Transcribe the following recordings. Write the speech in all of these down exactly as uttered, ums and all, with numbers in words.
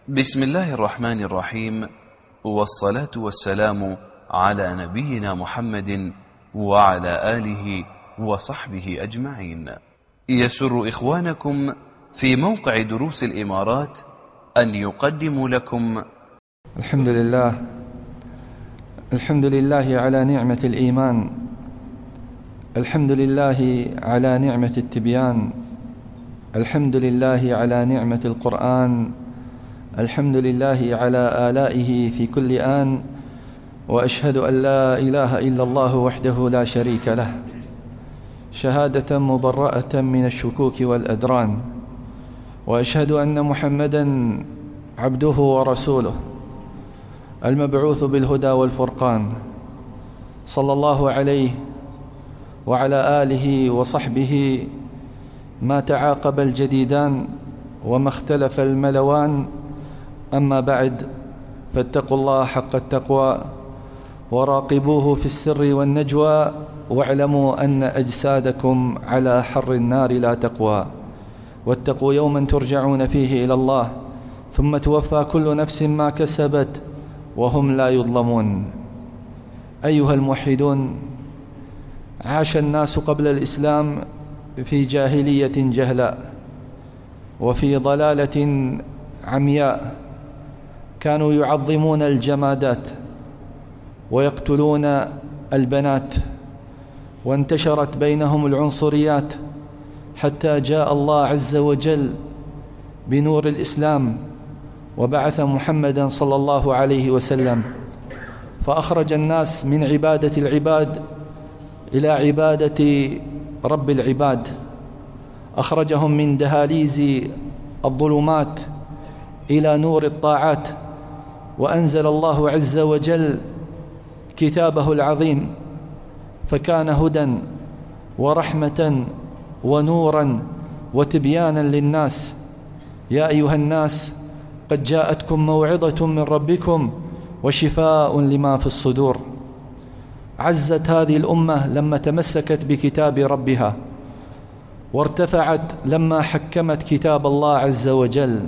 بسم الله الرحمن الرحيم، والصلاة والسلام على نبينا محمد وعلى آله وصحبه أجمعين. يسر إخوانكم في موقع دروس الإمارات أن يقدموا لكم الحمد لله الحمد لله على نعمة الإيمان، الحمد لله على نعمة التبيان، الحمد لله على نعمة القرآن، الحمد لله على آلائه في كل آن، وأشهد أن لا إله إلا الله وحده لا شريك له، شهادة مبرأة من الشكوك والأدران، وأشهد أن محمدًا عبده ورسوله المبعوث بالهدى والفرقان، صلى الله عليه وعلى آله وصحبه ما تعاقب الجديدان وما اختلف الملوان. أما بعد، فاتقوا الله حق التقوى وراقبوه في السر والنجوى، واعلموا أن أجسادكم على حر النار لا تقوى، واتقوا يوما ترجعون فيه إلى الله ثم توفى كل نفس ما كسبت وهم لا يظلمون. أيها الموحدون، عاش الناس قبل الإسلام في جاهلية جهلاء وفي ضلالة عمياء، كانوا يعظمون الجمادات ويقتلون البنات، وانتشرت بينهم العنصريات، حتى جاء الله عز وجل بنور الإسلام وبعث محمدا صلى الله عليه وسلم، فأخرج الناس من عبادة العباد إلى عبادة رب العباد، أخرجهم من دهاليز الظلمات إلى نور الطاعات، وأنزل الله عز وجل كتابه العظيم، فكان هدى ورحمة ونورا وتبيانا للناس. يا أيها الناس، قد جاءتكم موعظة من ربكم وشفاء لما في الصدور. عزت هذه الأمة لما تمسكت بكتاب ربها، وارتفعت لما حكمت كتاب الله عز وجل،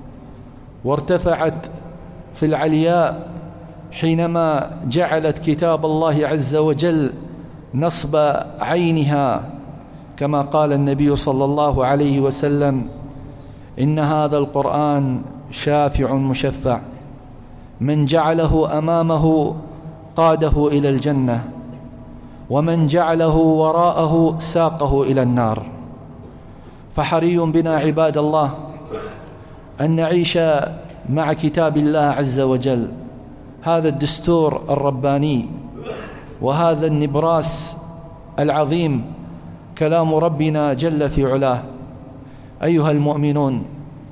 وارتفعت في العلياء حينما جعلت كتاب الله عز وجل نصب عينها، كما قال النبي صلى الله عليه وسلم: إن هذا القرآن شافع مشفع، من جعله أمامه قاده إلى الجنة، ومن جعله وراءه ساقه إلى النار. فحري بنا عباد الله أن نعيش مع كتاب الله عز وجل، هذا الدستور الرباني وهذا النبراس العظيم، كلام ربنا جل في علاه. أيها المؤمنون،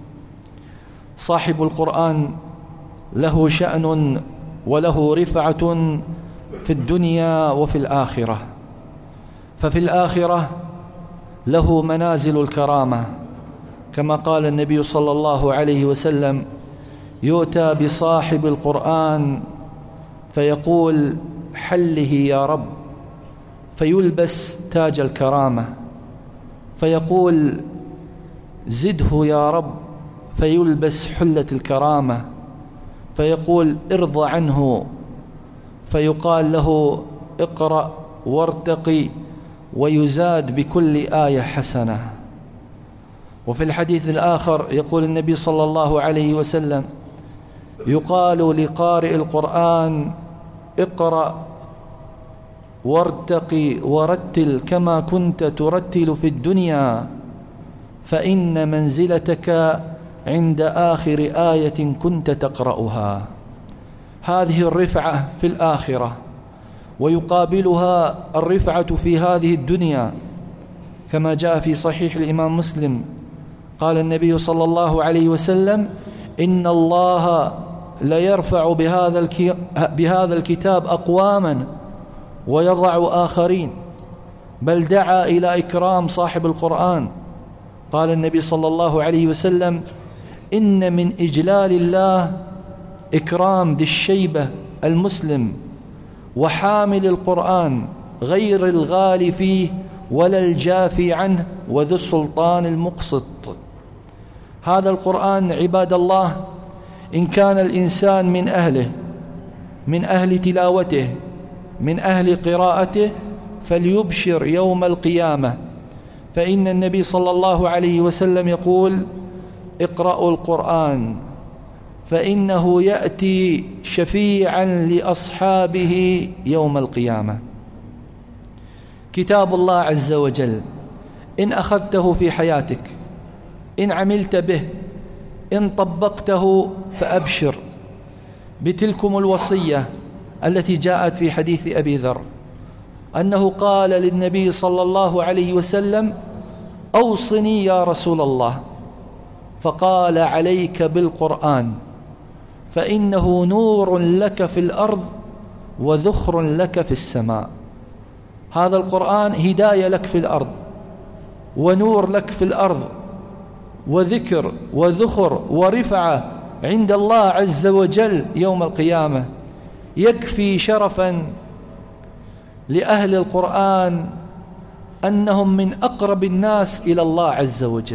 صاحب القرآن له شأن وله رفعة في الدنيا وفي الآخرة، ففي الآخرة له منازل الكرامة، كما قال النبي صلى الله عليه وسلم: يؤتى بصاحب القرآن فيقول: حله يا رب، فيلبس تاج الكرامة، فيقول: زده يا رب، فيلبس حلة الكرامة، فيقول: ارض عنه، فيقال له: اقرأ وارتقي، ويزاد بكل آية حسنة. وفي الحديث الآخر يقول النبي صلى الله عليه وسلم: يقال لقارئ القرآن: اقرأ وارتقي ورتل كما كنت ترتل في الدنيا، فإن منزلتك عند آخر آية كنت تقرأها. هذه الرفعة في الآخرة، ويقابلها الرفعة في هذه الدنيا، كما جاء في صحيح الإمام مسلم قال النبي صلى الله عليه وسلم: إن الله ليرفع بهذا بهذا الكتاب أقواما ويضع آخرين، بل دعا إلى إكرام صاحب القرآن. قال النبي صلى الله عليه وسلم: إن من إجلال الله إكرام ذي الشيبة المسلم وحامل القرآن، غير الغالي فيه ولا الجافي عنه، وذو السلطان المقسط. هذا القرآن عباد الله إن كان الإنسان من أهله، من أهل تلاوته، من أهل قراءته، فليبشر يوم القيامة، فإن النبي صلى الله عليه وسلم يقول: اقرأوا القرآن فإنه يأتي شفيعا لأصحابه يوم القيامة. كتاب الله عز وجل إن أخذته في حياتك، إن عملت به، إن طبقته، فأبشر بتلكم الوصية التي جاءت في حديث أبي ذر أنه قال للنبي صلى الله عليه وسلم: أوصني يا رسول الله، فقال: عليك بالقرآن فإنه نور لك في الأرض وذخر لك في السماء. هذا القرآن هداية لك في الأرض، ونور لك في الأرض، وذكر وذخر ورفعة عند الله عز وجل يوم القيامة. يكفي شرفا لأهل القرآن أنهم من أقرب الناس إلى الله عز وجل،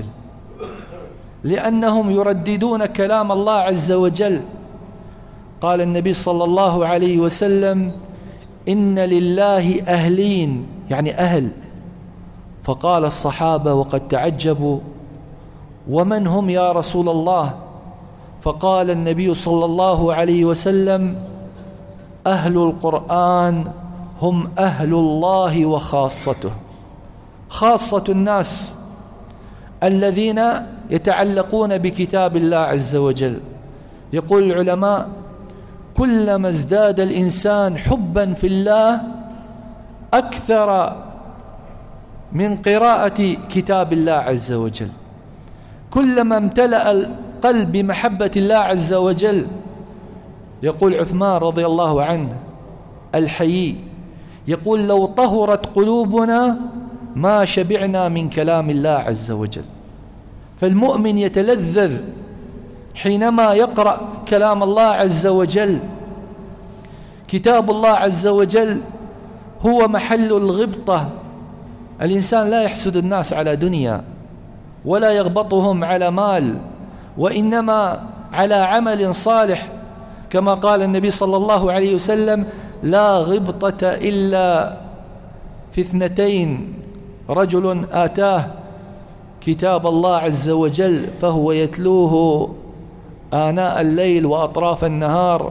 لأنهم يرددون كلام الله عز وجل. قال النبي صلى الله عليه وسلم: إن لله أهلين، يعني أهل. فقال الصحابة وقد تعجبوا: ومن هم يا رسول الله؟ فقال النبي صلى الله عليه وسلم: أهل القرآن هم أهل الله وخاصته. خاصة الناس الذين يتعلقون بكتاب الله عز وجل. يقول العلماء: كلما ازداد الإنسان حبا في الله أكثر من قراءة كتاب الله عز وجل. كلما امتلأ القلب بمحبة الله عز وجل. يقول عثمان رضي الله عنه الحيي، يقول: لو طهرت قلوبنا ما شبعنا من كلام الله عز وجل. فالمؤمن يتلذذ حينما يقرأ كلام الله عز وجل. كتاب الله عز وجل هو محل الغبطة. الإنسان لا يحسد الناس على دنيا، ولا يغبطهم على مال، وإنما على عمل صالح، كما قال النبي صلى الله عليه وسلم: لا غبطة إلا في اثنتين: رجل آتاه كتاب الله عز وجل فهو يتلوه آناء الليل وأطراف النهار،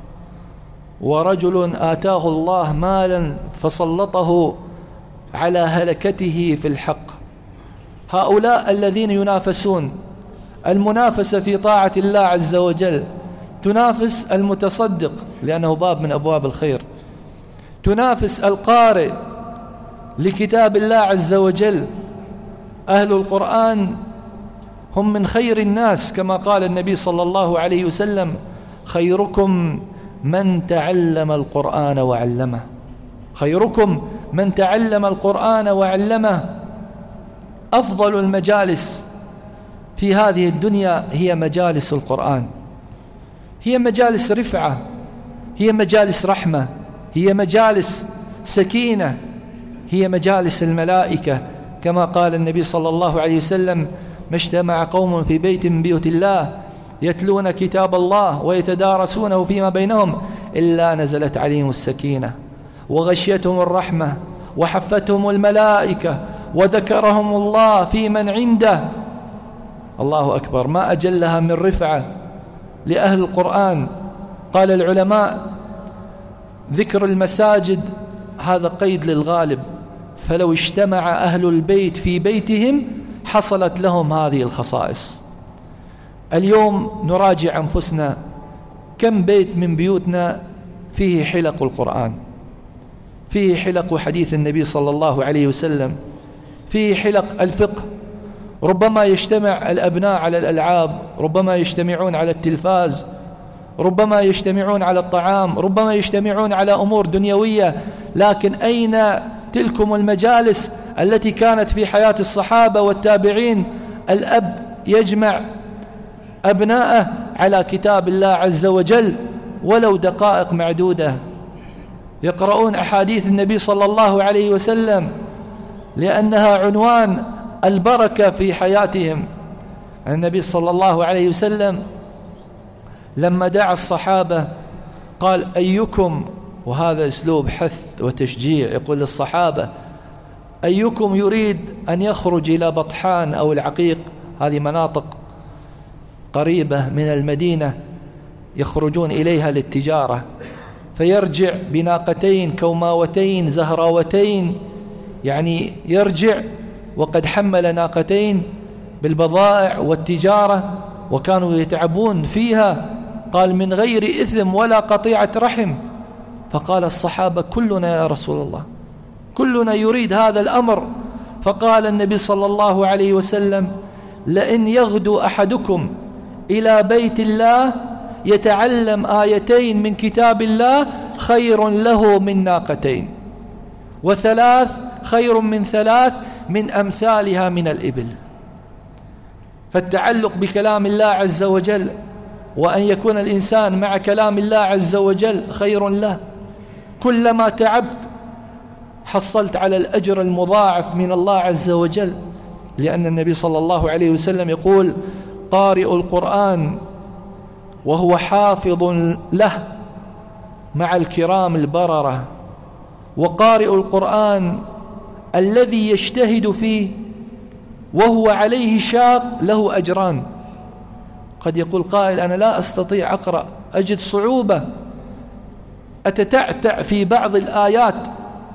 ورجل آتاه الله مالا فسلطه على هلكته في الحق. هؤلاء الذين ينافسون. المنافسة في طاعة الله عز وجل تنافس المتصدق لأنه باب من أبواب الخير، تنافس القارئ لكتاب الله عز وجل. أهل القرآن هم من خير الناس، كما قال النبي صلى الله عليه وسلم: خيركم من تعلم القرآن وعلمه. خيركم من تعلم القرآن وعلمه. أفضل المجالس في هذه الدنيا هي مجالس القرآن، هي مجالس رفعة، هي مجالس رحمة، هي مجالس سكينة، هي مجالس الملائكة، كما قال النبي صلى الله عليه وسلم: ما اجتمع قوم في بيت من بيوت الله يتلون كتاب الله ويتدارسونه فيما بينهم إلا نزلت عليهم السكينة وغشيتهم الرحمة وحفتهم الملائكة وذكرهم الله في من عنده. الله أكبر، ما أجلها من رفعة لأهل القرآن. قال العلماء: ذكر المساجد هذا قيد للغالب، فلو اجتمع أهل البيت في بيتهم حصلت لهم هذه الخصائص. اليوم نراجع أنفسنا، كم بيت من بيوتنا فيه حلق القرآن، فيه حلق حديث النبي صلى الله عليه وسلم، فيه حلق الفقه. ربما يجتمع الأبناء على الألعاب، ربما يجتمعون على التلفاز، ربما يجتمعون على الطعام، ربما يجتمعون على أمور دنيوية، لكن أين تلكم المجالس التي كانت في حياة الصحابة والتابعين؟ الأب يجمع أبناءه على كتاب الله عز وجل ولو دقائق معدودة، يقرؤون أحاديث النبي صلى الله عليه وسلم لأنها عنوان البركة في حياتهم. النبي صلى الله عليه وسلم لما دعا الصحابة قال أيكم، وهذا أسلوب حث وتشجيع، يقول للصحابة أيكم يريد أن يخرج إلى بطحان أو العقيق، هذه مناطق قريبة من المدينة يخرجون إليها للتجارة، فيرجع بناقتين كوماوتين زهراوتين، يعني يرجع وقد حمل ناقتين بالبضائع والتجارة وكانوا يتعبون فيها، قال من غير إثم ولا قطيعة رحم. فقال الصحابة كلنا يا رسول الله، كلنا يريد هذا الأمر. فقال النبي صلى الله عليه وسلم لئن يغدو أحدكم إلى بيت الله يتعلم آيتين من كتاب الله خير له من ناقتين، وثلاث خير من ثلاث من أمثالها من الإبل. فالتعلق بكلام الله عز وجل وأن يكون الإنسان مع كلام الله عز وجل خير له. كلما تعبت حصلت على الأجر المضاعف من الله عز وجل، لأن النبي صلى الله عليه وسلم يقول قارئ القرآن وهو حافظ له مع الكرام البررة، وقارئ القرآن الذي يجتهد فيه وهو عليه شاق له أجران. قد يقول قائل أنا لا أستطيع أقرأ، أجد صعوبة، أتتعتع في بعض الآيات،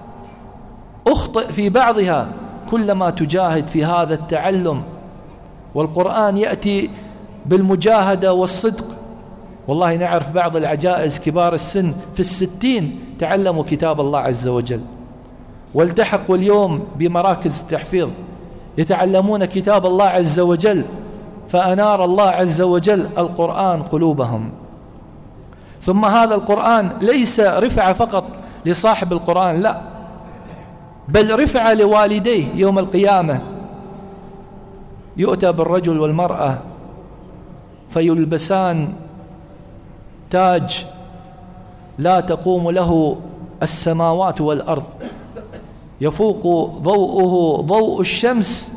أخطئ في بعضها. كلما تجاهد في هذا التعلم، والقرآن يأتي بالمجاهدة والصدق. والله نعرف بعض العجائز كبار السن في الستين تعلموا كتاب الله عز وجل، والتحقوا اليوم بمراكز التحفيظ يتعلمون كتاب الله عز وجل، فأنار الله عز وجل القرآن قلوبهم. ثم هذا القرآن ليس رفعة فقط لصاحب القرآن، لا، بل رفعة لوالديه يوم القيامة. يؤتى بالرجل والمرأة فيلبسان تاج لا تقوم له السماوات والأرض، يفوق ضوءه ضوء الشمس،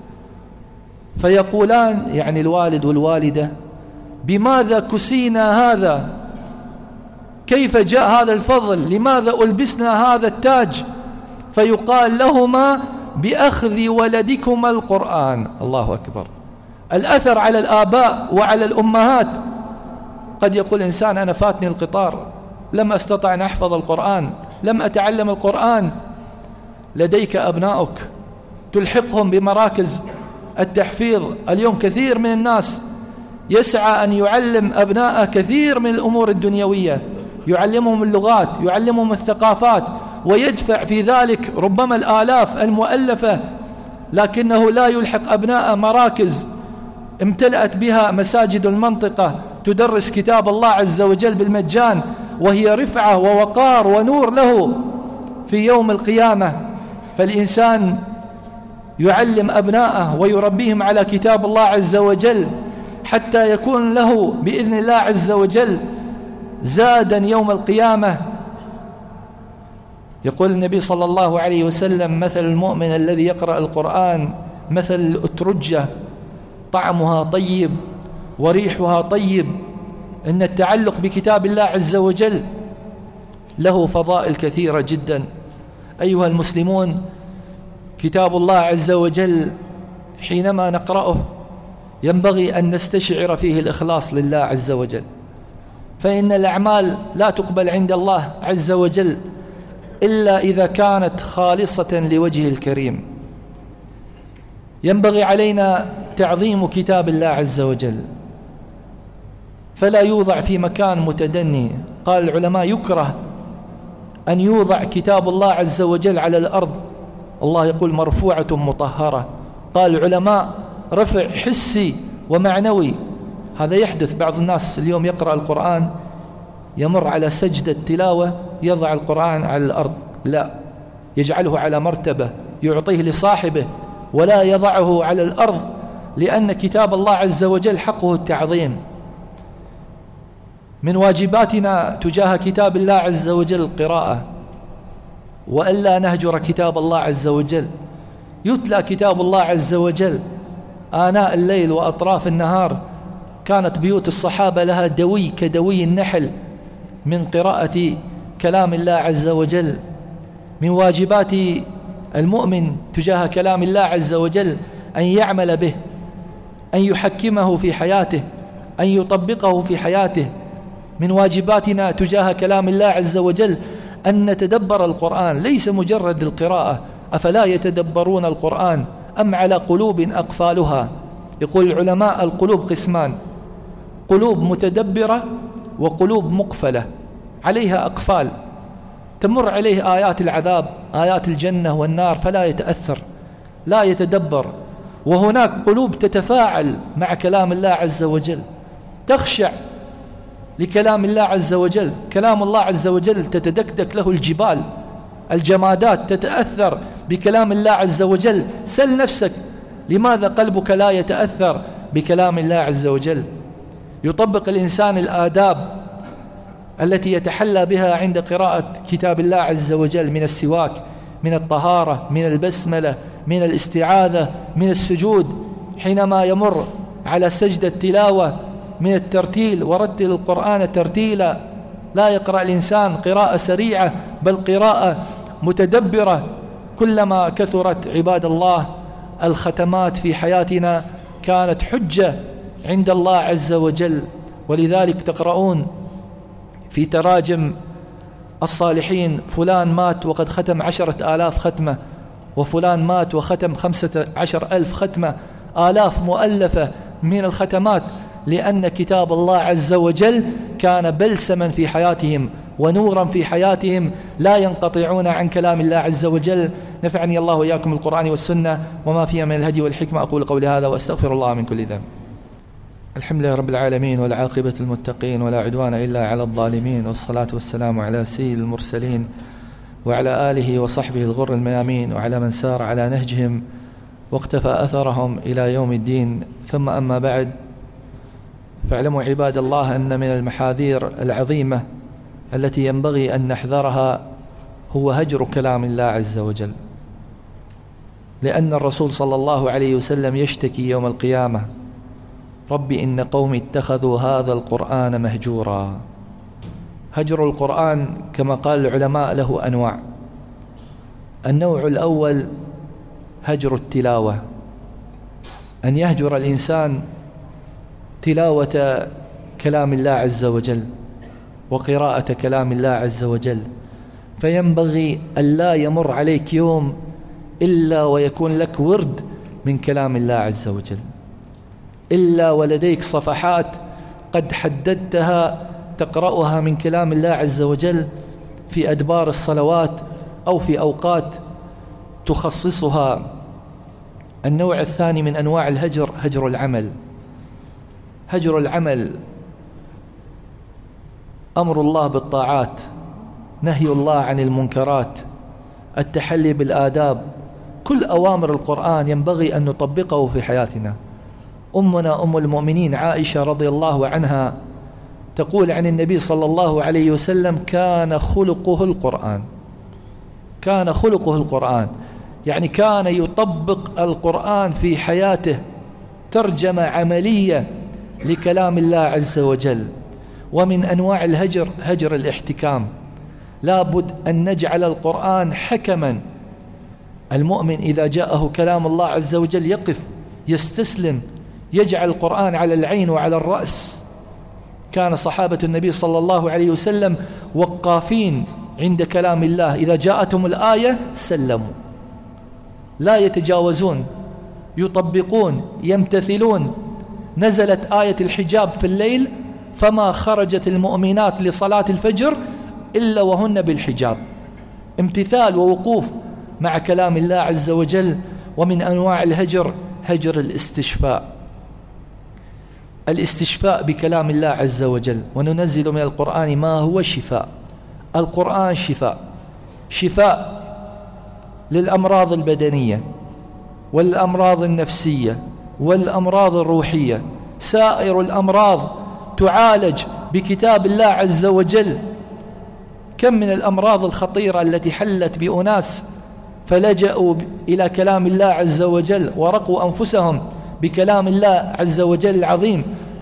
فيقولان يعني الوالد والوالدة بماذا كسينا هذا؟ كيف جاء هذا الفضل؟ لماذا ألبسنا هذا التاج؟ فيقال لهما بأخذ ولدكما القرآن. الله أكبر. الأثر على الآباء وعلى الأمهات. قد يقول إنسان أنا فاتني القطار، لم أستطع أن أحفظ القرآن، لم أتعلم القرآن. لديك أبنائك تلحقهم بمراكز التحفيظ. اليوم كثير من الناس يسعى أن يعلم أبناءه كثير من الأمور الدنيوية، يعلمهم اللغات، يعلمهم الثقافات، ويدفع في ذلك ربما الآلاف المؤلفة، لكنه لا يلحق أبناء مراكز امتلأت بها مساجد المنطقة تدرس كتاب الله عز وجل بالمجان، وهي رفعة ووقار ونور له في يوم القيامة. فالإنسان يعلم أبناءه ويربيهم على كتاب الله عز وجل حتى يكون له بإذن الله عز وجل زادا يوم القيامة. يقول النبي صلى الله عليه وسلم مثل المؤمن الذي يقرأ القرآن مثل الأترجة طعمها طيب وريحها طيب. إن التعلق بكتاب الله عز وجل له فضائل كثيرة جدا. أيها المسلمون، كتاب الله عز وجل حينما نقرأه ينبغي أن نستشعر فيه الإخلاص لله عز وجل، فإن الأعمال لا تقبل عند الله عز وجل إلا إذا كانت خالصة لوجهه الكريم. ينبغي علينا تعظيم كتاب الله عز وجل، فلا يوضع في مكان متدني. قال العلماء يكره أن يوضع كتاب الله عز وجل على الأرض. الله يقول مرفوعة مطهرة. قال العلماء رفع حسي ومعنوي. هذا يحدث. بعض الناس اليوم يقرأ القرآن يمر على سجدة تلاوة يضع القرآن على الأرض، لا، يجعله على مرتبة يعطيه لصاحبه ولا يضعه على الأرض، لأن كتاب الله عز وجل حقه التعظيم. من واجباتنا تجاه كتاب الله عز وجل القراءة، وألا نهجر كتاب الله عز وجل. يتلى كتاب الله عز وجل آناء الليل وأطراف النهار، كانت بيوت الصحابة لها دوي كدوي النحل من قراءة كلام الله عز وجل. من واجبات المؤمن تجاه كلام الله عز وجل أن يعمل به، أن يحكمه في حياته، أن يطبقه في حياته. من واجباتنا تجاه كلام الله عز وجل أن نتدبر القرآن، ليس مجرد القراءة. أفلا يتدبرون القرآن أم على قلوب أقفالها؟ يقول العلماء القلوب قسمان: قلوب متدبرة وقلوب مقفلة عليها أقفال، تمر عليه آيات العذاب، آيات الجنة والنار، فلا يتأثر، لا يتدبر. وهناك قلوب تتفاعل مع كلام الله عز وجل، تخشع لكلام الله عز وجل. كلام الله عز وجل تتدكدك له الجبال، الجمادات تتأثر بكلام الله عز وجل. سل نفسك لماذا قلبك لا يتأثر بكلام الله عز وجل؟ يطبق الإنسان الآداب التي يتحلى بها عند قراءة كتاب الله عز وجل، من السواك، من الطهارة، من البسملة، من الاستعاذة، من السجود حينما يمر على سجدة التلاوة، من الترتيل: ورتل القرآن ترتيلا. لا يقرأ الإنسان قراءة سريعة، بل قراءة متدبرة. كلما كثرت عباد الله الختمات في حياتنا كانت حجة عند الله عز وجل. ولذلك تقرؤون في تراجم الصالحين: فلان مات وقد ختم عشرة آلاف ختمة، وفلان مات وختم خمسة عشر ألف ختمة، آلاف مؤلفة من الختمات، لأن كتاب الله عز وجل كان بلسما في حياتهم ونورا في حياتهم، لا ينقطعون عن كلام الله عز وجل. نفعني الله وإياكم القرآن والسنة وما فيها من الهدي والحكمة. أقول قولي هذا وأستغفر الله من كل ذنب. الحمد لله رب العالمين، والعاقبة المتقين، ولا عدوان إلا على الظالمين، والصلاة والسلام على سيد المرسلين وعلى آله وصحبه الغر الميامين، وعلى من سار على نهجهم واقتفى أثرهم إلى يوم الدين. ثم أما بعد، فاعلموا عباد الله أن من المحاذير العظيمة التي ينبغي أن نحذرها هو هجر كلام الله عز وجل، لأن الرسول صلى الله عليه وسلم يشتكي يوم القيامة: ربي إن قومي اتخذوا هذا القرآن مهجورا. هجر القرآن كما قال العلماء له أنواع. النوع الأول هجر التلاوة، أن يهجر الإنسان تلاوة كلام الله عز وجل وقراءة كلام الله عز وجل. فينبغي أن لا يمر عليك يوم إلا ويكون لك ورد من كلام الله عز وجل، إلا ولديك صفحات قد حددتها تقرأها من كلام الله عز وجل في أدبار الصلوات أو في أوقات تخصصها. النوع الثاني من أنواع الهجر هجر العمل. هجر العمل أمر الله بالطاعات، نهي الله عن المنكرات، التحلي بالآداب. كل أوامر القرآن ينبغي أن نطبقه في حياتنا. أمنا أم المؤمنين عائشة رضي الله عنها تقول عن النبي صلى الله عليه وسلم: كان خلقه القرآن. كان خلقه القرآن، يعني كان يطبق القرآن في حياته، ترجمة عملية لكلام الله عز وجل. ومن أنواع الهجر هجر الاحتكام، لا بد أن نجعل القرآن حكما. المؤمن إذا جاءه كلام الله عز وجل يقف، يستسلم، يجعل القرآن على العين وعلى الرأس. كان صحابة النبي صلى الله عليه وسلم وقافين عند كلام الله، إذا جاءتهم الآية سلموا، لا يتجاوزون، يطبقون، يمتثلون. نزلت آية الحجاب في الليل، فما خرجت المؤمنات لصلاة الفجر إلا وهن بالحجاب. امتثال ووقوف مع كلام الله عز وجل. ومن أنواع الهجر هجر الاستشفاء، الاستشفاء بكلام الله عز وجل. وننزل من القرآن ما هو شفاء. القرآن شفاء، شفاء للأمراض البدنية والأمراض النفسية والأمراض الروحية. سائر الأمراض تعالج بكتاب الله عز وجل. كم من الأمراض الخطيرة التي حلت بأناس فلجأوا إلى كلام الله عز وجل ورقوا أنفسهم بكلام الله عز وجل العظيم،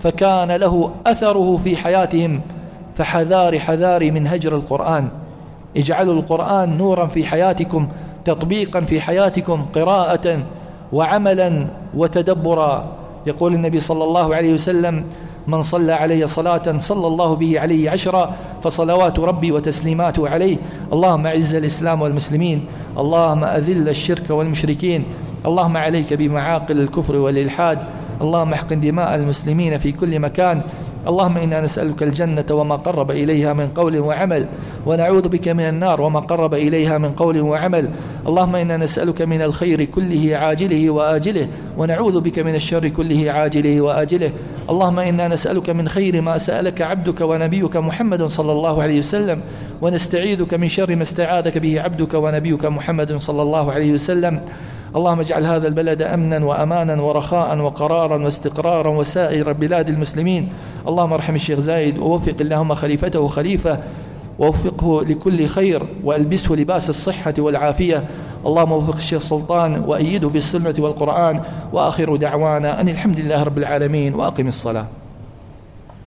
فكان له أثره في حياتهم. فحذاري حذاري من هجر القرآن. اجعلوا القرآن نورا في حياتكم، تطبيقا في حياتكم، قراءة وعملا وتدبرا. يقول النبي صلى الله عليه وسلم: من صلى علي صلاة صلى الله به عليه عشرا، فصلوات ربي وتسليماته عليه. اللهم أعز الإسلام والمسلمين، اللهم أذل الشرك والمشركين، اللهم عليك بمعاقل الكفر والإلحاد، اللهم احقن دماء المسلمين في كل مكان. اللهم إنا نسألك الجنة وما قرب إليها من قول وعمل، ونعوذ بك من النار وما قرب إليها من قول وعمل. اللهم إنا نسألك من الخير كله عاجله وآجله، ونعوذ بك من الشر كله عاجله وآجله. اللهم إنا نسألك من خير ما سألك عبدك ونبيك محمد صلى الله عليه وسلم، ونستعيذك من شر ما استعاذك به عبدك ونبيك محمد صلى الله عليه وسلم. اللهم اجعل هذا البلد أمنا وأمانا ورخاء وقرارا واستقرارا وسائر بلاد المسلمين. اللهم ارحم الشيخ زايد، ووفق اللهم خليفته خليفة، ووفقه لكل خير، وألبسه لباس الصحة والعافية. اللهم وفق الشيخ سلطان وأيده بالسنة والقرآن. وآخر دعوانا أن الحمد لله رب العالمين، وأقم الصلاة.